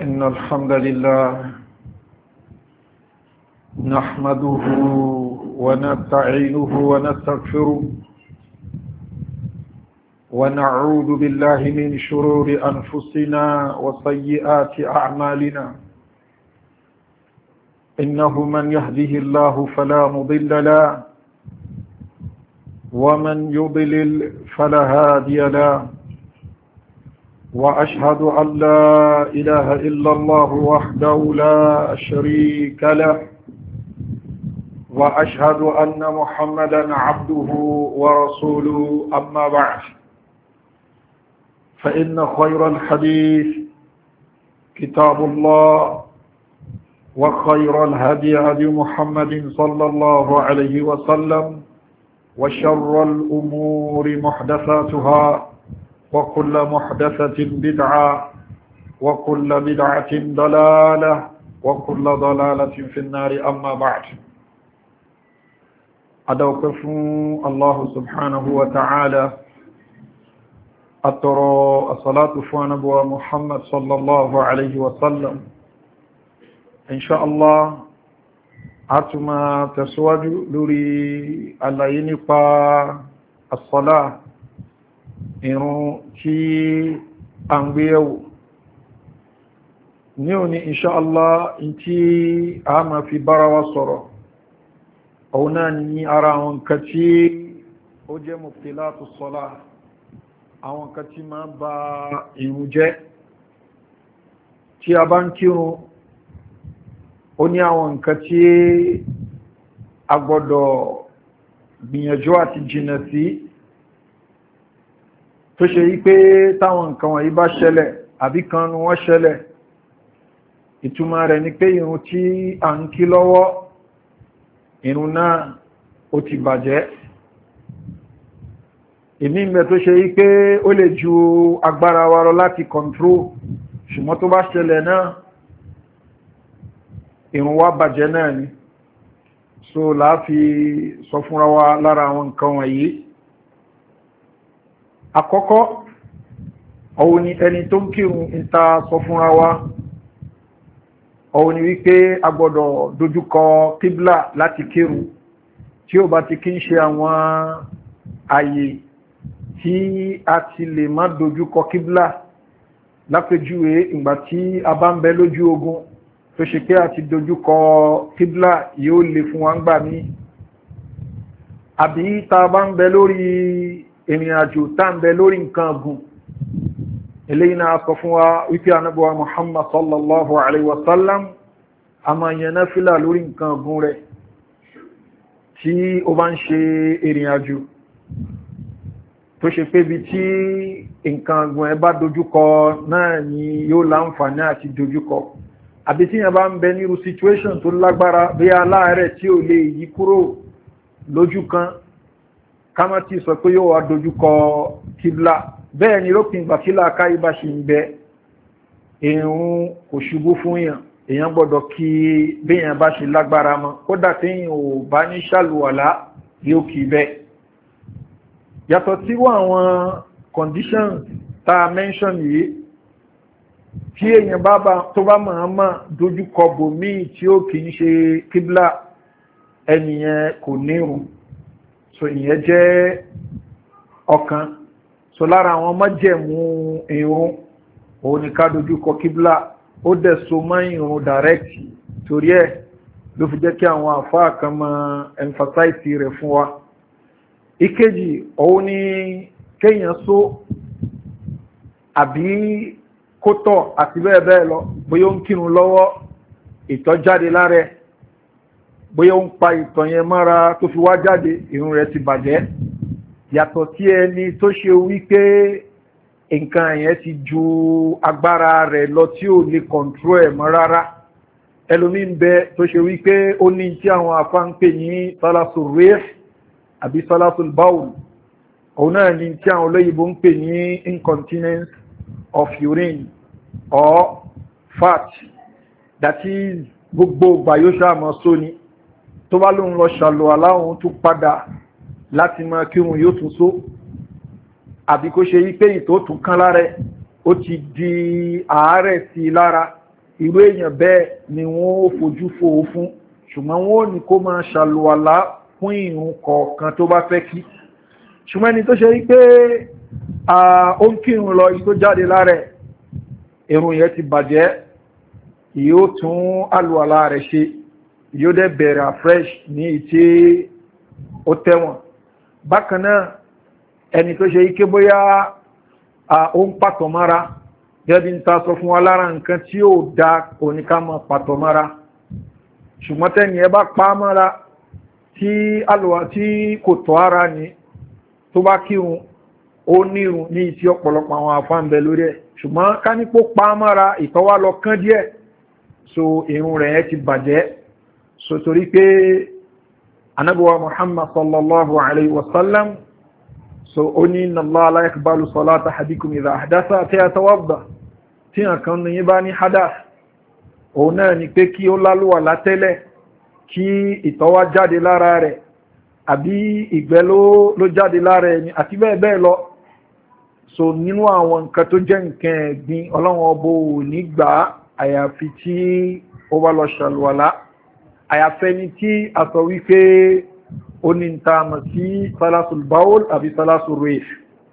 إن الحمد لله نحمده ونستعينه ونستغفره ونعوذ بالله من شرور أنفسنا وسيئات أعمالنا إنه من يهده الله فلا مضل له ومن يضلل فلا هادي له وأشهد أن لا إله إلا الله وحده لا شريك له وأشهد أن محمدا عبده ورسوله أما بعد فإن خير الحديث كتاب الله وخير الهدي هدي محمد صلى الله عليه وسلم وشر الأمور محدثاتها وكل محدثة بدعة وكل بدعة ضلالة وكل ضلالة في النار أما بعد أدوكف الله سبحانه وتعالى أترى الصلاة فوانبوى محمد صلى الله عليه وسلم إن شاء الله أتما تسواج لوري اللينقى الصلاة irun tí a ń gbé yẹ̀wò ní òní inṣáàlá tí a máa fi bára wa sọ̀rọ̀ òun náà ní ara àwọn nǹkan tí ó jẹ́ mubtilatu ssalah àwọn nǹkan tí máa ba ìrun jẹ́ tí a bá ń kírun ó ní àwọn nǹkan tí a gbọ́dọ̀ gbìyànjú àti jìnnà sí tó ṣe yí pé táwọn nǹkan wọ̀nyí bá ṣẹlẹ̀ àbí kan ní wọ́n ṣẹlẹ̀ ìtumọ̀ rẹ̀ ni pé ìrun tí a ń kí lọ́wọ́ ìrun náà ó ti bàjẹ́ ìmí ń bẹ tó ṣe yí pé ó lè ju agbára wa lọ láti control ṣùgbọ́n tó bá ṣẹlẹ̀ náà ìrun wa bàjẹ́ náà ni so láàfi sọ fúnra wa lára àwọn nǹkan wọ̀nyí àkọ́kọ́ òun ni ẹni tó ń kírun ìta sọ fúnra wa òun ni wípé a gbọ́dọ̀ dojúkọ kíblà láti kírun tí ó bá ti kí ń ṣe àwọn àyè tí a ti lè má dojúkọ kíblà lápèjúwe ìgbà tí a bá ń bẹ lójú ogun tó ṣe pé a ti dojúkọ kíblà yóò lè fún wa ń gbà mí àbí ta bá ń bẹ lórí ìrìn àjò tá ń bẹ lórí nǹkan gùn eléyìí náà sọ fún wa wípé ànábì wa Muhammad sallallahu alaihi wasallam a máa yẹn náfílà lórí nǹkan gùn rẹ̀ tí ó bá ń ṣe ìrìn àjò tó ṣe pé bí tí nǹkan gùn ẹ bá dojúkọ náà ni yóò láǹfààní àti dojúkọ àbí tí yẹn bá ń bẹ nírú situation tó lágbára bí aláàárẹ̀ tí ò lè yí kúrò lójú kan kama ti sọ pé yóò wá dojúkọ kíblà bẹ́ẹ̀ ni lópin ìgbà tí làákàyè bá ṣe ń bẹ ìrun kò ṣubú fún èèyàn gbọ́dọ̀ kí béèyàn bá ṣe lágbára mọ́ kódà téèyàn ò bá ní ṣàlùwàlá yóò kí bẹ́ẹ̀ yàtọ̀ sí wọ́n àwọn conditions tá a mention yìí tí èèyàn tó bá máa dojúkọ bòmíì tí ó kì í ṣe kíblà ẹnìyẹn kò nírun so ìyẹn jẹ́ ọ̀kan so lára àwọn májẹ̀mú ìrun òun ni ká dojúkọ kíblà ó dẹ̀ so mọ́ ìrun direct torí ẹ̀ ló fi jẹ́ kí àwọn àfáà kan máa emphasize rẹ̀ fún wa ìkejì òun ni kéèyàn so àbí kótọ̀ àti bẹ́ẹ̀ bẹ́ẹ̀ lọ bóyá ó ń kírun lọ́wọ́ ìtọ̀ jáde lára ẹ̀ bóyá ó ń pa ìtọ̀ yẹn mọ́ra tó fi wá jáde ìrun rẹ̀ ti bàjẹ́ yàtọ̀ sí ẹni tó ṣe wípé nǹkan yẹn ti ju agbára rẹ̀ lọ tí ò lè control ẹ̀ mọ́ rárá ẹlòmíín bẹ tó ṣe wípé ó ní tí àwọn afá ń pè ní salasul rih àbí salasul bawl òun náà ní tí àwọn olóyìnbó ń pè ní incontinence of urine or fat that is gbogbo ìgbà yóò ṣàmọ́ sóní tó bá lóun lọ ṣàlọ́ aláwọn tún padà láti máa kírun yóò tún só àbí kó ṣe wípé ìtò tún kán lára ó ti di àárẹ̀ sí lára irú èèyàn bẹ́ẹ̀ ni wọ́n ó fojú fò fún, ṣùgbọ́n wọ́n ní kó máa ṣàlùwàlá fún ìrun kọ̀ọ̀kan tó bá fẹ́ kí. ṣùgbọ́n ẹni tó ṣe rí pé ó ń kírun lọ tó jáde lára ìrun yẹn ti bàjẹ́, yóò tún àlùwàlá rẹ̀ ṣe, yóò dẹ̀ bẹ̀rẹ̀ afresh ní ìtí ó tẹ̀wọ̀n. bákan náà ẹni tó ṣe ike bóyá ó ń pàtọ̀ mára, gẹ́bí ń ta sọ fún wa lára nǹkan tí ó dá oníkàmọ̀ pàtọ̀ mára, ṣùgbọ́n tẹ́ni ẹ bá pa mára tí àlùwà tí kò tọ́ ara ní tó bá kírun ó nírun ní ìtí ọ̀pọ̀lọpọ̀ àwọn àfáǹbẹ̀ lórí ẹ̀, ṣùgbọ́n ká ní pó pa mára ìtọ́wà lọ kán díẹ̀, so irun rẹ̀ ti bàjẹ́. so torí pé anabuwa Muhammad sallallahu alaihi wasallam so ó ní inna Allah la yaqbalu salata ahadikum idha ahdatha tí a tawadda, tí a kan ní bá ní hadath òun náà ni pé kí ó lálùwà látẹ́lẹ̀ kí ìtọ́wà jáde lára rẹ̀ àbí ìgbẹ́ ló jáde lára ẹni àti bẹ́ẹ̀ bẹ́ẹ̀ lọ. so nínú àwọn nǹkan tó jẹ́ nǹkan ẹ̀gbin Ọlọ́run ọbọ̀ ní gbà àyàfi tí ó bá lọ ṣàlùwàlá, àyàfẹ́ni tí a sọ wípé ó ní ń ta mọ̀ sí salasul baul àbí salasul rih.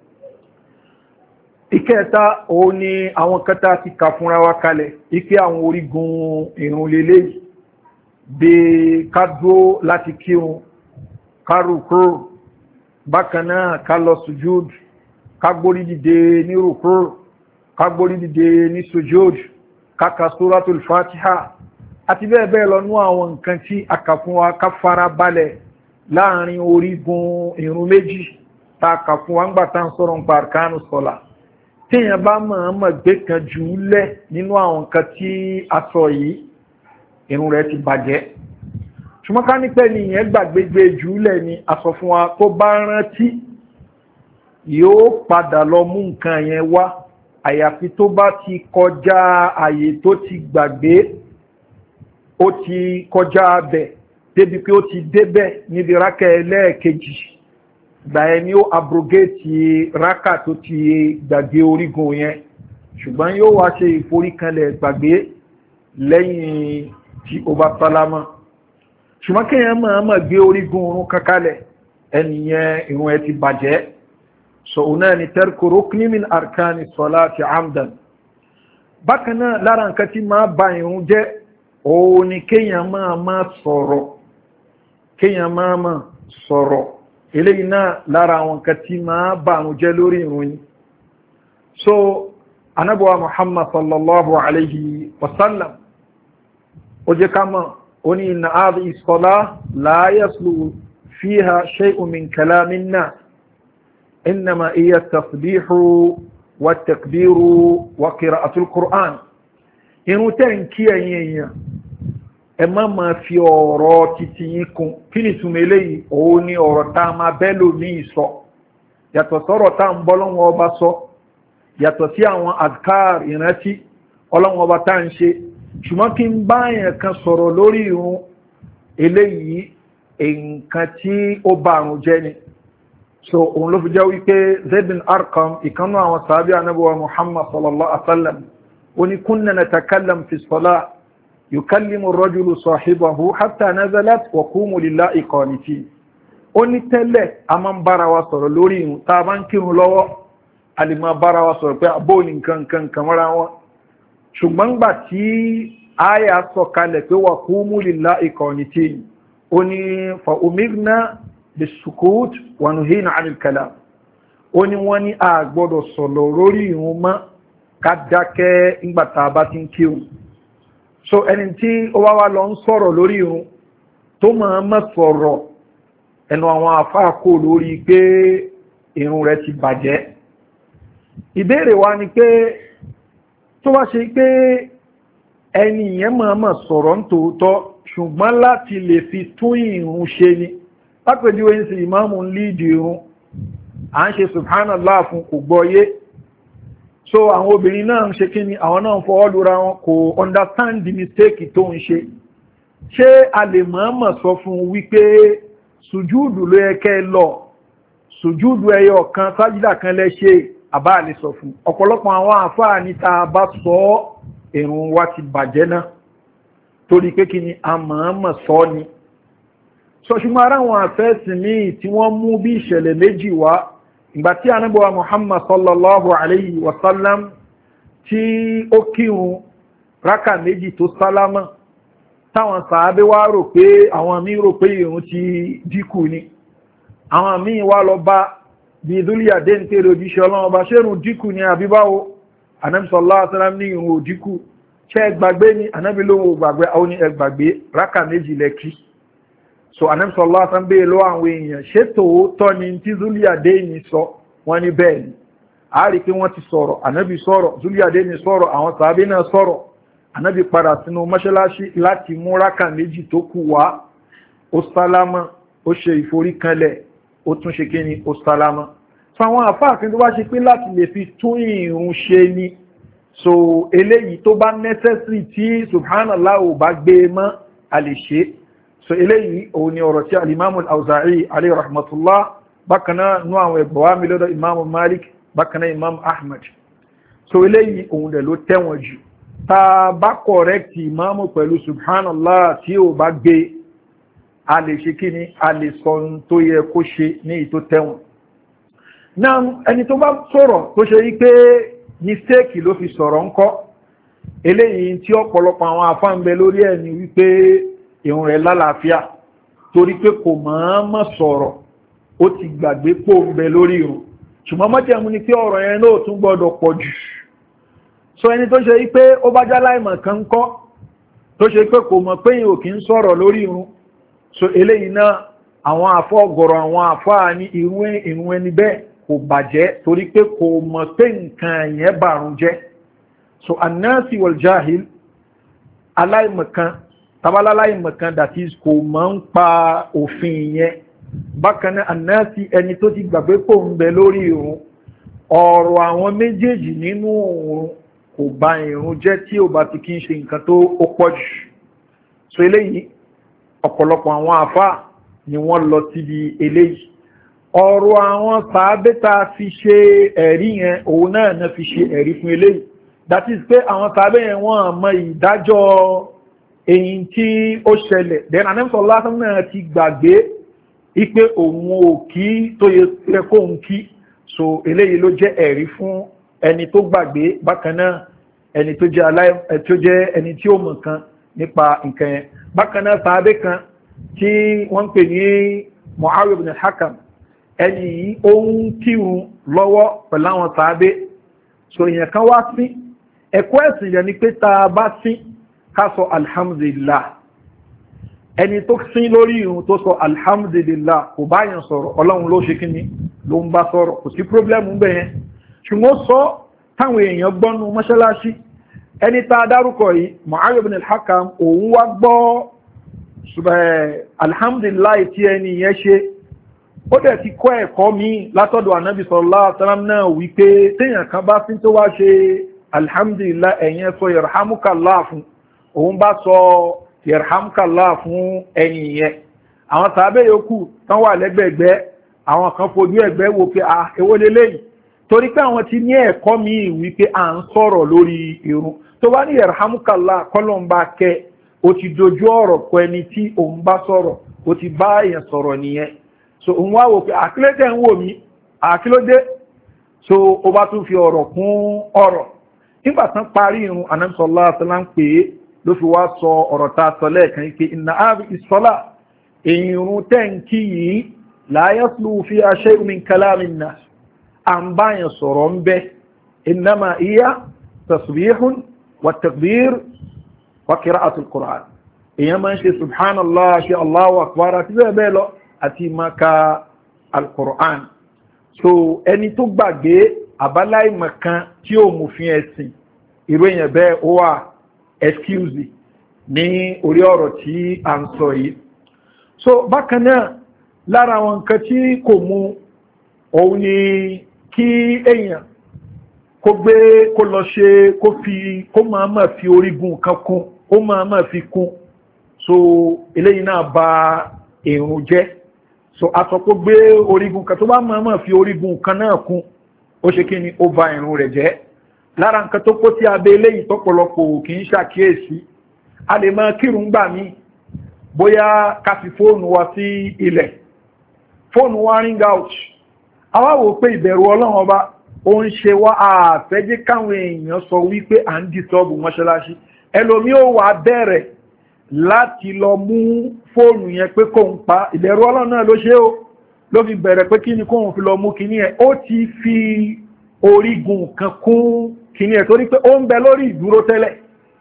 ìkẹta òun ni àwọn kẹta ti kà fúnra wa kalẹ̀ ike àwọn orígun ìrun lélẹ̀ bí ká dúró láti kírun, ká rùkúrù, bákan náà ká lọ sujúd, ká gbórí dìde ní rùkúrù, ká gbórí dìde ní sujúd, ká ka suratul fatiha àti bẹ́ẹ̀ bẹ́ẹ̀ lọ nú àwọn nǹkan tí a kà fún wa ká fara balẹ̀ láàrin orígun ìrun méjì ta kà fún wa ń gbà tán sọ̀rọ̀ ń pa arkanu sọ́lá. tíyàn bá mọ̀ gbé kan jù ú lẹ̀ nínú àwọn nǹkan tí a sọ yìí, ìrun rẹ̀ ti bàjẹ́. ṣùgbọ́n ká nípẹ́ ni ìyẹn gbàgbégbé jù ú lẹ̀ ni a sọ fún wa tó bá rántí yóò padà lọ mú nǹkan yẹn wá, àyàfi tó bá ti kọjá àyè tó ti gbàgbé, ó ti kọjá abẹ débi pé ó ti débẹ̀ níbi rákà ẹlẹ́ẹ̀kejì, gbà ẹni ó abrogate rákà tó ti gbàgbé orígun yẹn, ṣùgbọ́n yóò wá ṣe ìforíkanlẹ̀ gbàgbé lẹ́yìn tí ó bá sálámà. ṣùgbọ́n kéèyàn máa gbé orígun orun kankalẹ̀, ẹnìyẹn ìrun ẹ ti bàjẹ́. so ọ̀nà ni tarku rukni min arkani salati amdan. bákan náà lára nǹkan tí máa ba ìrun jẹ́ òun ni kéèyàn máa sọ̀rọ̀, eléyìí náà lára àwọn nǹkan tí máa ba ìrun jẹ́ lórí ìrun yìí. so anabuwa Muhammad sallallahu alaihi wasallam ó jẹ́ ká mọ̀ ó ní inna hadhihi as-salah la yaslu fiha shay'un min kalamin nas innama hiya at-tasbihu wat-takbiru wa qira'atul Qur'an. irun tẹ́ ń kí ẹ̀yin èèyàn ẹ má fi ọ̀rọ̀ títí yín kún. kí ni túnmọ̀ eléyìí? òun ni ọ̀rọ̀ tá a máa bẹ́ lómi sọ, yàtọ̀ sọ́rọ̀ tá ń bọ́ lọ́wọ́ ọba sọ, yàtọ̀ sí àwọn adkar ìrántí ọlọ́wọ́ ọba tá ń ṣe. ṣùgbọ́n kí n bá yẹn kan sọ̀rọ̀ lórí irun, eléyìí nǹkan tí ó bá àrùn jẹ́ ni. so òun ló fi jẹ́ wípé Zayd bin Arqam, ìkanú àwọn sàábí anábíwa Muhammad sallallahu alaihi wasallam, ó ní kunna natakallam fi salah yukallimu ar-rajulu sahibahu hatta nazalat wa qumu lillahi qanitin. ó ní tẹ́lẹ̀ a máa ń bára wa sọ̀rọ̀ lórí irun, tá a bá ń kírun lọ́wọ́ a lè máa bára wa sọ̀rọ̀ pé àbó ní nǹkan mọ́ra wọn. ṣùgbọ́n gbà tí àyà sọ kalẹ̀ pé wa qumu lillahi qanitin, ó ní fa umirna bis-sukut wa nuhina 'anil kalam. ó ní wọ́n ní a gbọ́dọ̀ sọ̀rọ̀ lórí irun mọ́, ká dákẹ́ ńgbà tá a bá ti ń kírun. so ẹni tí ó wá lọ ń sọ̀rọ̀ lórí irun tó máa sọ̀rọ̀, ẹnu àwọn àfáà kò lórí pé irun rẹ̀ ti bàjẹ́. ìbéèrè wa ni pé tó wá ṣe pé ẹni yẹn máa sọ̀rọ̀ nítòótọ́ ṣùgbọ́n láti lè fi tún irun ṣe ni. lápẹjú ẹni sí ìmáàmù ń líìdì irun, à ń ṣe subhanallah fún kò gbọ́yé, so àwọn obìnrin náà ń ṣe kí ni, àwọn náà ń fọwọ́ lura wọn, kò understand the mistake tó ń ṣe. ṣé a lè máa sọ fún wípé sùjúùdù ló yẹ kẹ́ lọ, sùjúùdù ẹyọ kan sájídà kan lẹ ṣe, àbá lè sọ fún? ọ̀pọ̀lọpọ̀ àwọn àfáà ní ta bá sọ ìrun wa ti bàjẹ́ náà torí pé kí ni a mọ̀ọ́mọ̀ sọ ni so ṣùgbọ́n ara wọn àfẹ́sìn míì tí wọ́n mú bí ìṣẹ̀lẹ̀ méjì wá ìgbà tí ànábì wa Muhammad sallallahu alayhi wa sallam tí ó kírun rákà méjì tó sálámà táwọn sàábé wá rò pé àwọn míì rò pé ìrun ti dínkù ni àwọn míì wá lọ bá bí ìdúlíyàdé ń tèrè òjíṣẹ́ ọlọ́run ọba ṣérùn dínkù ni àbíbáwo ànábì sallallahu alayhi wa sallam ní ìrun ò dínkù ṣé ẹgbàgbé ni ànábì lóhun ògbàgbé àwọn ní ẹgbàgbé rákà méjì lẹ́kí so ànábì sallallahu alayhi wa sallam bèèrè lọ́wọ́ àwọn èèyàn ṣé tòótọ́ ni tí ìdúlíyàdé ní sọ wọ́n ní bẹ́ẹ̀ ni a rí pé wọ́n ti sọ̀rọ̀ ànábì sọ̀rọ̀ ìdúlíyàdé ní sọ̀rọ̀ àwọn sàábé náà sọ̀rọ̀ ànábì padà sínú mọ́ṣáláṣí láti mú rákà méjì tó kù wá ó sálámà ó ṣe ìforíkanlẹ̀ ó tún ṣe kíni ó sálámà so àwọn àfáàfin tó bá ṣe pé láti lè fi tún ìrun ṣe ni so eléyìí tó bá necessary tí subhanallah ò bá gbé mọ́ a lè ṣe so eléyìí òun ni ọ̀rọ̀ tí al-imam al-Awza'i alayhi rahmatullah bákanáà nú àwọn ẹgbọ̀wá mi lọ́dọ̀ imam Malik bákanáà imam Ahmad so eléyìí òun dẹ̀ ló tẹ́wọ̀n jù ta bá correct imam pẹ̀lú subhanallah tí ò bá gbé a lè ṣe kí ni a lè sọ tó yẹ kó ṣe ní ìtó tẹ́wọ̀n náà ẹni tó bá sọ̀rọ̀ tó ṣe yí pé mistake ló fi sọ̀rọ̀ ńkọ́ eléyìí tí ọ̀pọ̀lọpọ̀ àwọn afáǹbẹ lórí ẹ̀ ni wípé ìrun rẹ̀ lálàáfíà torí pé kò mọ̀ọ́mọ̀ sọ̀rọ̀ ó ti gbàgbé pò ń bẹ lórí ìrun ṣùgbọ́n mọ́jẹ̀mú ni pé ọ̀rọ̀ yẹn náà tún gbọ́dọ̀ pọ̀ jù so ẹni tó ṣe wípé ó bá já láìmọ̀ kan kọ́ tó ṣe pé kò mọ̀ pé yìí ò kí ń sọ̀rọ̀ lórí ìrun so eléyìí náà àwọn àfọ́gọ̀rọ̀ àwọn àfáà ní ìrun ẹni bẹ́ẹ̀ kò bàjẹ́ torí pé kò mọ̀ pé nǹkan yẹn bàrún jẹ́ so annasi wal jahil aláìmọ̀kan tabaláìmọ̀kan that is kò mọ̀ ń pa òfin yẹn bákan náà annasi ẹni tó ti gbàgbé pò ń bẹ lórí ìrun ọ̀rọ̀ àwọn méjèèjì nínú òun kò bà ìrun jẹ́ tí ó bá ti kí ń ṣe nǹkan tó ó pọ̀ jù so eléyìí ọ̀pọ̀lọpọ̀ àwọn àfáà ni wọ́n lọ síbi eléyìí ọ̀rọ̀ àwọn sàábẹ́ta fi ṣe ẹ̀rí yẹn òun náà fi ṣe ẹ̀rí fún eléyìí that is pé àwọn sàábẹ́ yẹn wọ́n mọ ìdájọ́ èyí tí ó ṣẹlẹ̀ then anẹ́sọ̀ lásán náà ti gbàgbé ipé òun ò kí tó yẹ kóhun kí so eléyìí ló jẹ́ ẹ̀rí fún ẹni tó gbàgbé bákan náà ẹni tó jẹ́ ẹni tí ó mọ̀ kan nípa nǹkan yẹn bákan náà sàábẹ́ kan tí wọ́n ń pè ní Mu'awiyah ibn al-Hakam ẹni yìí ó ń kírun lọ́wọ́ pẹ̀lú àwọn sàábé so èèyàn kan wá sí ẹ̀kọ́ ẹ̀sìn yẹn ni pé ta bá sí ká sọ alhamdulillah ẹni tó sí lórí irun tó sọ alhamdulillah kò bá yẹn sọ̀rọ̀ ọlọ́run ló ṣe kíní ló ń bá sọ̀rọ̀ kò sí problem ń bẹ̀ yẹn ṣùgbọ́n sọ táwọn èèyàn gbọ́nu mọ́ṣáláṣí ẹni tá a dárúkọ yìí Mu'awiyah ibn al-Hakam òun wá gbọ́ alhamdulillah tí ẹni yẹn ṣe ó dẹ̀ ti kọ́ ẹ̀kọ́ mi látọ̀dọ̀ ànábì sallallahu alaihi wasallam náà wípé téèyàn kan bá sí tó wá ṣe alhamdulillah ẹ̀yẹn sọ yarhamukallah fún òun bá sọ yarhamukallah fún ẹ̀yìn yẹn àwọn sàábẹ́ yòókù tán wà lẹ́gbẹ̀ẹ́gbẹ́ àwọn kan fojú ẹ̀gbẹ́ wò pé èwo leléyìí torí pé àwọn ti ní ẹ̀kọ́ mi wípé à ń sọ̀rọ̀ lórí irun tó bá ní yarhamukallah kọ́lọ́n bá kẹ́ ó ti dojú ọ̀rọ̀ kọ ẹni tí òun bá sọ̀rọ̀ ó ti bá èèyàn sọ̀rọ̀ nìyẹn so òun wá wò pé àkílẹ́tẹ̀ ń wò mí àkílódé so ó bá tún fi ọ̀rọ̀ kún ọ̀rọ̀ nígbà tán parí irun Ànábì sallallahu alaihi wasallam ń pè é ló fi wá sọ ọ̀rọ̀ tá a sọ lẹ́ẹ̀kan pé inna hadhihi as-salah irun tẹ́ǹkì yìí la yasluhu fiha shay'un min kalami an-nas à ń báyàn sọ̀rọ̀ ń bẹ́ innama hiya tasbihun wa takbir wa qira'atul Qur'an èèyàn máa ń ṣe subhanallah ṣe Allahu akbar àti bẹ́ẹ̀ bẹ́ẹ̀ lọ àti maka al-Qur'an so ẹni tó gbàgbé àbáláìmọ̀kan tí ó mú fi ẹ̀sìn irú èyàn bẹ́ẹ̀ ó wà excuse ní orí ọ̀rọ̀ tí a ń sọ yìí so bákan náà lára àwọn nǹkan tí kò mú òun ni kí èyàn kó lọ ṣe kó máa fi orígun kan kún ó máa fi kún so eléyìí náà bà ìrun jẹ́ so àtọ́kó gbé orígun kan tó bá máa fi orígun kan náà kún ó ṣe kí ni ó bà ìrun rẹ̀ jẹ́ lára nǹkan tó kó tí abẹ́ eléyìí tọ́pọ̀lọpọ̀ kì í ṣàkíyèsí a lè máa kírun gbà mí bóyá ká fi fóònù wa sí ilẹ̀ fóònù wa ring out àwa wò pé ìbẹ̀rù ọlọ́run ọba ó ń ṣe wá àfẹ́jẹ́ káwọn èèyàn sọ wípé à ń dìtọ́bù mọ́ṣáláṣí ẹlòmí ó wà bẹ̀rẹ̀ láti lọ mú fóònù yẹn pé kò ń pa ìbẹ̀rù ọlọ́run náà ló ṣe ó ló fi bẹ̀rẹ̀ pé kí ni kóhun fi lọ mú kíní ẹ̀ ó ti fi orígun kan kún kíní ẹ̀ torí pé ó ń bẹ lórí ìdúró tẹ́lẹ̀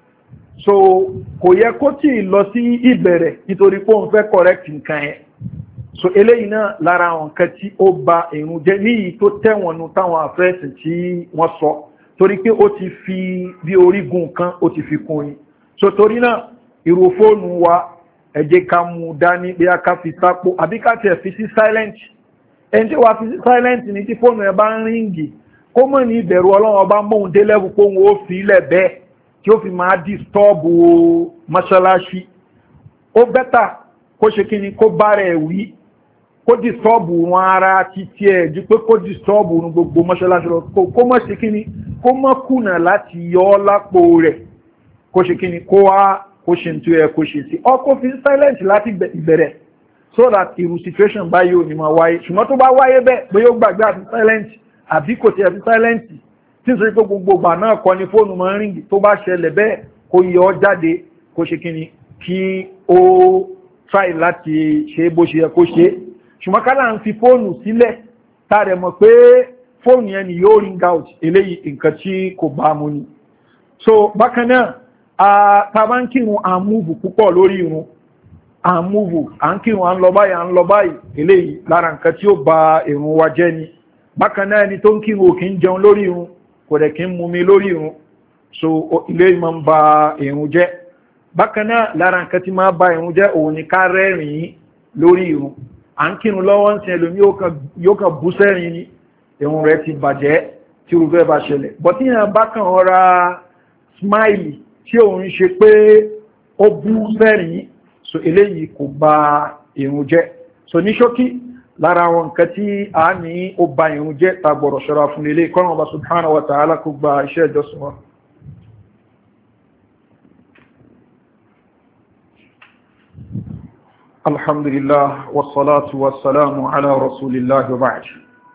so kò yẹ kó tí ì lọ sí ìbẹ̀rẹ̀ nítorí pé òun fẹ́ correct nǹkan ẹ̀ so eléyìí náà lára àwọn nǹkan tí ó ba ìrun jẹ́ níyì tó tẹ̀wọ̀n nu táwọn àfẹ́sìn tí wọ́n sọ torí pé ó ti fi bí orígun kan ó ti fi kún ni so torí náà irú fóònù wa ẹ jẹ́ ká mú dání bí a ká fi sápò àbí ká tiẹ̀ fi sí silent ẹni tí wàá fi sí silent ní tí fóònù ẹ bá ń ríǹgì kó mọ̀ ní ìbẹ̀rù ọlọ́run ọba mọ̀hún dé lẹ́bù pé òun ó fi ilẹ̀ bẹ́ẹ̀ tí ó fi máa disturb mọ́ṣáláṣí ó bẹ́tà kó ṣe kí ni kó bá rẹ̀ wí kó disturb wọn ara títí ẹ̀ ju pé kó disturb gbogbo mọ́ṣáláṣí lọ kó mọ̀ ṣe kí ni kó mọ̀ kùnà láti yọ ọ́ lápò rẹ̀ kó ṣe kí ni kó wá kó ṣe tó yẹ kó ṣe sí ọkọ̀ fi silent láti ìbẹ̀rẹ̀ so that irú situation báyìí ò ní máa wáyé ṣùgbọ́n tó bá wáyé bẹ́ẹ̀ pé yóò gbàgbé àti silent àbí kò tiẹ̀ fi silent tí n sọ pé gbogbo ìgbà náà kọ́ ni fóònù máa ń ríngì tó bá ṣẹlẹ̀ bẹ́ẹ̀ kó yọ ọ́ jáde kó ṣe kíni kí ó try láti ṣe bó ṣe yẹ kó ṣe ṣùgbọ́n kálá ń fi fóònù sílẹ̀ tá a rẹ̀ mọ̀ pé fóònù yẹn ni yóò ring out eléyìí nǹkan tí kò bá mu ni so bákan náà tàbá ń kírun àmúvù púpọ̀ lórí irun àmúvù à ń kírun à ń lọ báyìí eléyìí lára nǹkan tí ó ba irun wa jẹ́ ni bákan náà ẹni tó ń kírun ò kí ń jẹun lórí irun kò dẹ̀ kí ń mumi lórí irun so ilé ìmọ̀ ń ba irun jẹ́ bákan náà lára nǹkan tí máa ba irun jẹ́ òun ni ká rẹ́rìn lórí irun à ń kírun lọ́wọ́ ń sin ẹlòmí yóò kàn bú sẹ́rìn ni irun rẹ̀ ti bàjẹ́ tí irú bẹ́ẹ̀ bá ṣẹlẹ̀ bọ́tí yẹn bá kàn ọ̀ra smile tí òun ṣe pé ó bú sẹ́rìn so eléyìí kò bà ìrun jẹ́ so ní ṣókí lára àwọn nǹkan tí a ní ó bà ìrun jẹ́ tagbọ̀rọ̀ ṣọ́ra fún ilé kọ́nà ọba subhanahu wa ta'ala kó gba iṣẹ́ ìjọsìn wa. Alhamdulillah wassalatu wassalamu ala rasulillah wa ba'd.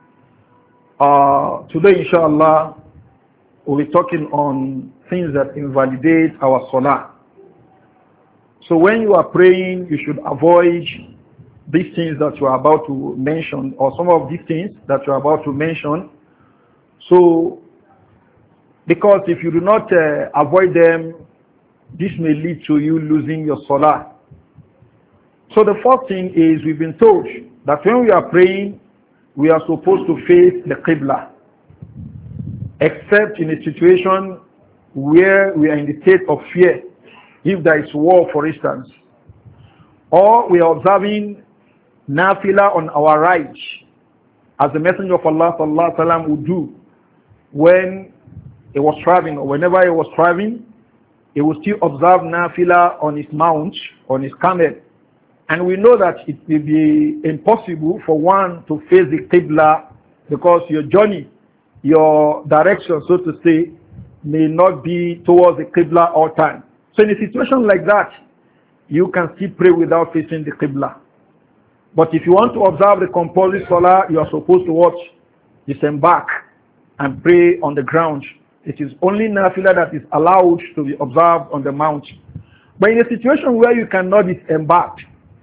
Today inshallah we'll be talking on things that invalidate our salah. So when you are praying, you should avoid these things that you are about to mention, or some of these things that you are about to mention. So, because if you do not avoid them, this may lead to you losing your salah. So the first thing is, we've been told that when we are praying, we are supposed to face the Qibla, except in a situation where we are in the state of fear, if there is war, for instance, or we are observing nafila on our right, as the Messenger of Allah sallallahu alaihi wasallam would do when he was traveling, or whenever he was traveling, he would still observe nafila on his mount, on his camel. And we know that it will be impossible for one to face the Qibla, because your journey, your direction, so to say, may not be towards the Qibla all time. So in a situation like that, you can still pray without facing the Qibla. But if you want to observe the compulsory Salah, you are supposed to watch, disembark and pray on the ground. It is only Nafila that is allowed to be observed on the mount. But in a situation where you cannot disembark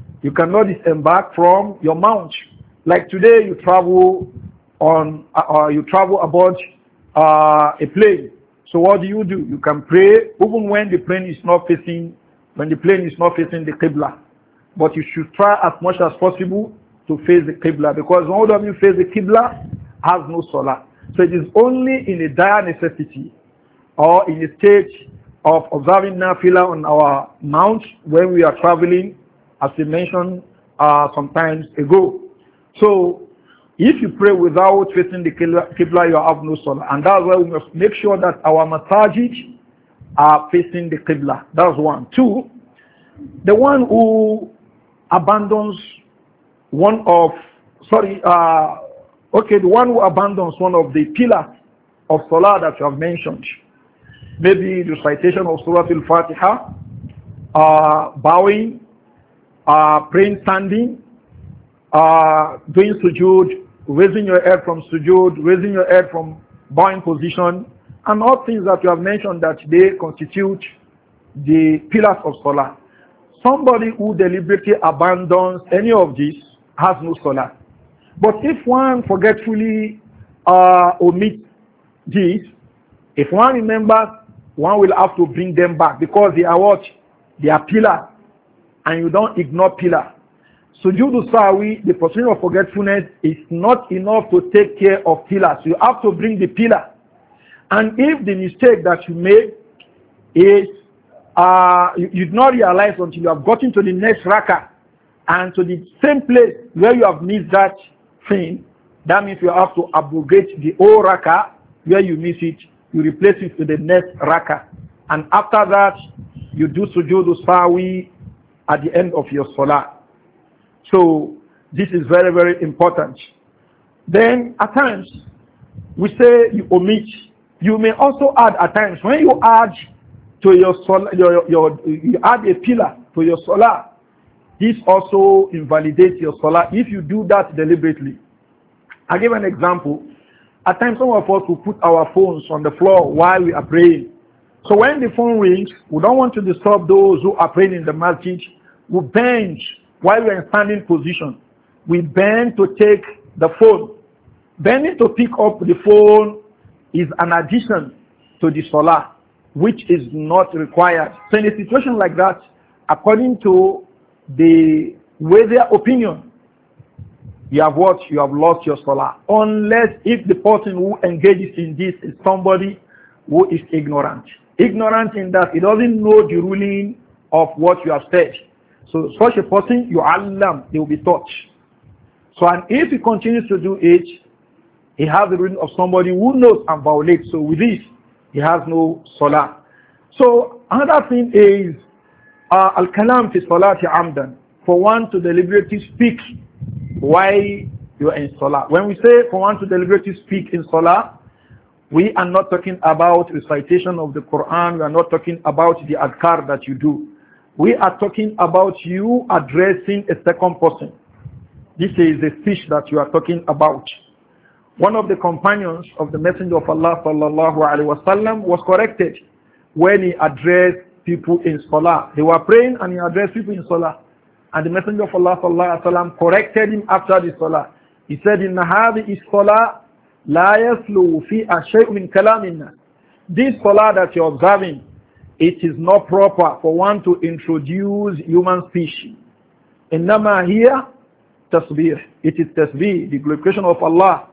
from your mount, like today you travel aboard a plane. So what do? You can pray even when the plane is not facing the Qibla. But you should try as much as possible to face the Qibla, because one of you face the Qibla has no Salah. So it is only in a dire necessity or in a state of observing Nafila on our mount when we are traveling, as we mentioned some times ago. So if you pray without facing the Qibla, you have no Salah. And that's why we must make sure that our masajid are facing the Qibla. That's one. Two, the one who abandons the one who abandons one of the pillars of salah that you have mentioned. Maybe the recitation of Surah Al-Fatiha, bowing, praying standing, doing sujood, raising your head from sujood, raising your head from bowing position, and all things that you have mentioned that they constitute the pillars of salah. Somebody who deliberately abandons any of these has no salah. But if one forgetfully omits these, if one remembers, one will have to bring them back because they are what? They are pillars, and you don't ignore pillar. Sujood sahwi, the position of forgetfulness, is not enough to take care of pillars. You have to bring the pillar. And if the mistake that you made is you did not realize until you have gotten to the next rakah and to the same place where you have missed that thing, that means you have to abrogate the old rakah where you miss it. You replace it with the next rakah. And after that, you do sujood sahwi at the end of your salah. So this is very, very important. Then at times, we say you omit. You may also add at times. When you add to your salah, you add a pillar to your salah, this also invalidates your salah if you do that deliberately. I'll give an example. At times, some of us will put our phones on the floor while we are praying. So when the phone rings, we don't want to disturb those who are praying in the masjid. We bend while we are in standing position. We bend to take the phone. Bending to pick up the phone is an addition to the salah, which is not required. So in a situation like that, according to the way their opinion, you have what? You have lost your salah. Unless if the person who engages in this is somebody who is ignorant. Ignorant in that he doesn't know the ruling of what you have said. So such a person, you alam, he will be taught. So and if he continues to do it, he has the ruling of somebody who knows and violates. So with this, he has no salah. So another thing is al-kalam fi salati amdan, for one to deliberately speak while you are in salah. When we say for one to deliberately speak in salah, we are not talking about recitation of the Quran. We are not talking about the adhkar that you do. We are talking about you addressing a second person. This is the speech that you are talking about. One of the companions of the Messenger of Allah sallallahu alaihi wasallam was corrected when he addressed people in salah. They were praying and he addressed people in salah. And the Messenger of Allah sallallahu alaihi wasallam corrected him after the salah. He said, "Inna hadhihi salah la yaslu fiha shay'un min kalamin nas." This salah that you're observing, it is not proper for one to introduce human speech. Innama hiya tasbih. It is tasbih, the glorification of Allah.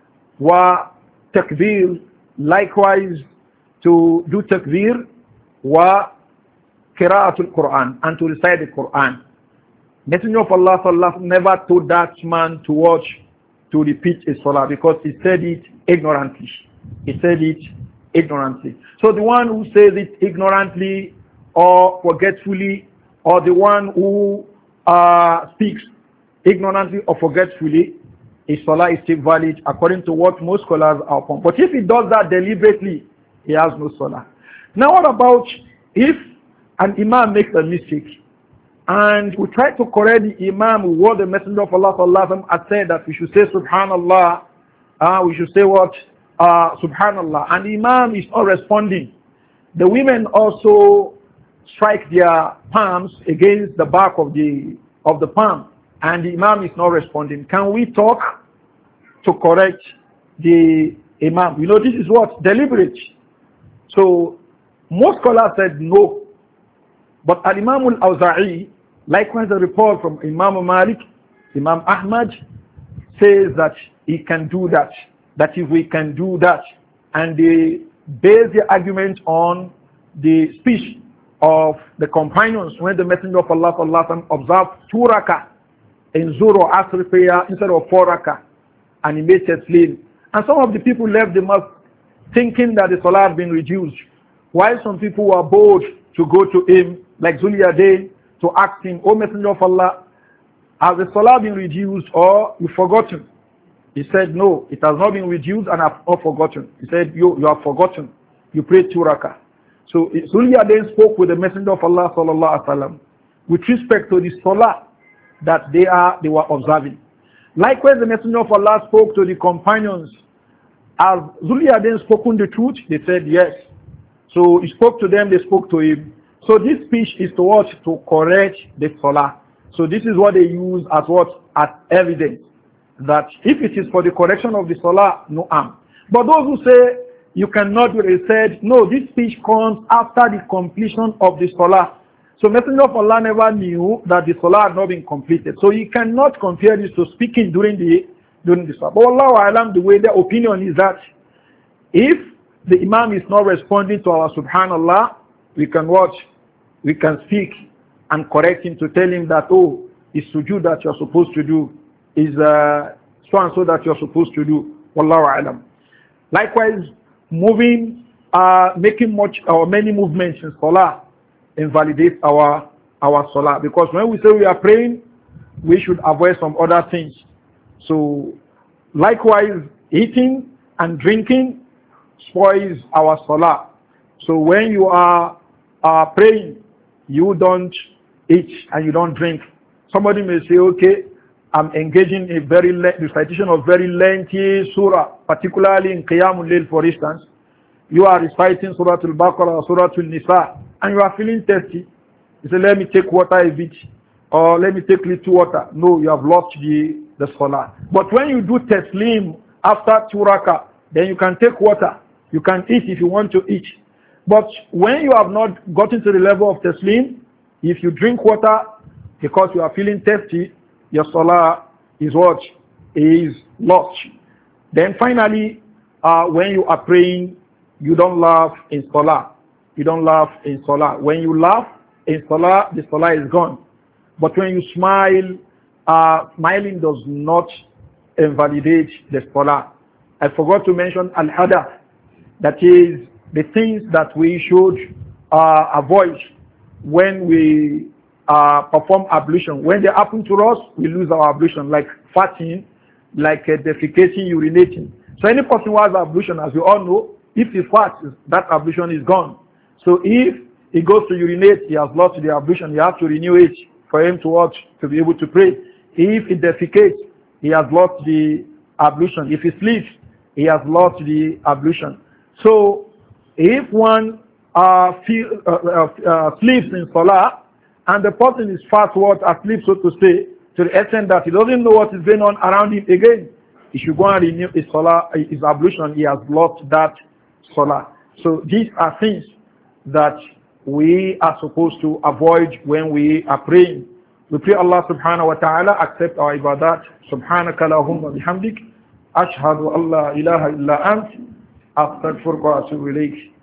Wa takbir, likewise to do takbir. Wa qira'atul Quran, and to recite the Quran. Messenger of Allah sallallahu never told that man to watch, to repeat his salah, because he said it ignorantly. He said it ignorantly. So the one who says it ignorantly or forgetfully, or the one who speaks ignorantly or forgetfully, his salah is still valid according to what most scholars are upon. But if he does that deliberately, he has no salah. Now what about if an imam makes a mistake and we try to correct the imam with what the Messenger of Allah sallallahu alaihi wasallam has said, that we should say subhanallah, we should say what? Subhanallah, and the imam is not responding. The women also strike their palms against the back of the palm, and the imam is not responding. Can we talk to correct the imam? You know, this is what? Deliberate. So most scholars said no. But Al-Imam Al-Awza'i, likewise a report from Imam Malik, Imam Ahmad, says that he can do that. That if we can do that, and they base the argument on the speech of the companions when the Messenger of Allah sallallahu alaihi wasallam observed 2 rakah in Zuhr or Asr prayer instead of 4 rakah, and he made taslim. And some of the people left the mosque thinking that the salah had been reduced, while some people were bold to go to him, like Zuliyadain, to ask him, "O Messenger of Allah, has the salah been reduced or you forgotten?" He said, no, it has not been reduced and I've not forgotten. He said, you have forgotten. You prayed 2 rakah. So Zulia then spoke with the Messenger of Allah sallallahu alaihi wasallam with respect to the salah that they were observing. Likewise, the Messenger of Allah spoke to the companions. Has Zulia then spoken the truth? They said yes. So he spoke to them, they spoke to him. So this speech is to what? To correct the salah. So this is what they use as what? As evidence. That if it is for the correction of the salah, no harm. But those who say you cannot do it, said, no, this speech comes after the completion of the salah. So Messenger of Allah never knew that the salah had not been completed. So you cannot compare this to speaking during the salah. But Allahu Alam, the way their opinion is that if the Imam is not responding to our subhanallah, we can watch, we can speak and correct him to tell him that, oh, it's sujood that you're supposed to do, is so and so that you're supposed to do. Wallahu Alam. Likewise, moving, making much or many movements in salah invalidates our salah, because when we say we are praying, we should avoid some other things. So likewise, eating and drinking spoils our salah. So when you are praying, you don't eat and you don't drink. Somebody may say, okay, I'm engaging in recitation of very lengthy surah, particularly in Qiyamul Layl, for instance. You are reciting Surah Al-Baqarah or Surah Al-Nisa, and you are feeling thirsty. You say, let me take water a bit, or let me take little water. No, you have lost the salah. But when you do taslim after 2 rakah, then you can take water. You can eat if you want to eat. But when you have not gotten to the level of taslim, if you drink water because you are feeling thirsty, your salah is what? Is lost. Then finally, when you are praying, you don't laugh in salah. You don't laugh in salah. When you laugh in salah, the salah is gone. But when you smile, smiling does not invalidate the salah. I forgot to mention al-hadath. That is the things that we should avoid when we perform ablution. When they happen to us, we lose our ablution, like farting, like defecating, urinating. So any person who has ablution, as we all know, if he farts, that ablution is gone. So if he goes to urinate, he has lost the ablution. He has to renew it for him to watch, to be able to pray. If he defecates, he has lost the ablution. If he sleeps, he has lost the ablution. So if one sleeps in salah, and the person is fast asleep, so to say, to the extent that he doesn't know what is going on around him again, he should go and renew his salah, his ablution. He has lost that salah. So these are things that we are supposed to avoid when we are praying. We pray Allah subhanahu wa ta'ala accept our ibadat. Subhanaka lahumma bihamdik. Ashhadu an la ilaha illa ant. Astaghfiruka wa atubu ilayk.